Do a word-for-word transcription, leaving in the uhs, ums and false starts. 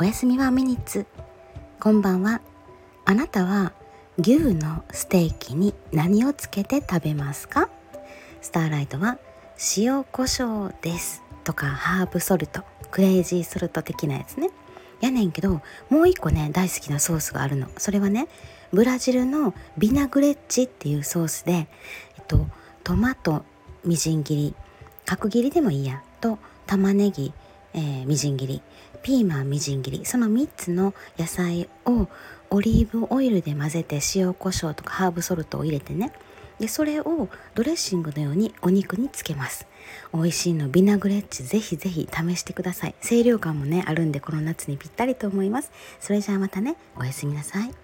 おやすみワンミニッツ。こんばんは。あなたは牛のステーキに何をつけて食べますか？スターライトは塩コショウですとか、ハーブソルト、クレイジーソルト的なやつね。やねんけど、もう一個ね大好きなソースがあるの。それはね、ブラジルのビナグレッジっていうソースで、えっとトマトみじん切り、角切りでもいいやと、玉ねぎ、えー、みじん切り、ピーマンみじん切り、そのみっつの野菜をオリーブオイルで混ぜて、塩コショウとかハーブソルトを入れてね、でそれをドレッシングのようにお肉につけます。美味しいの。ビナグレッジ、ぜひぜひ試してください。清涼感もねあるんで、この夏にぴったりと思います。それじゃあまたね、おやすみなさい。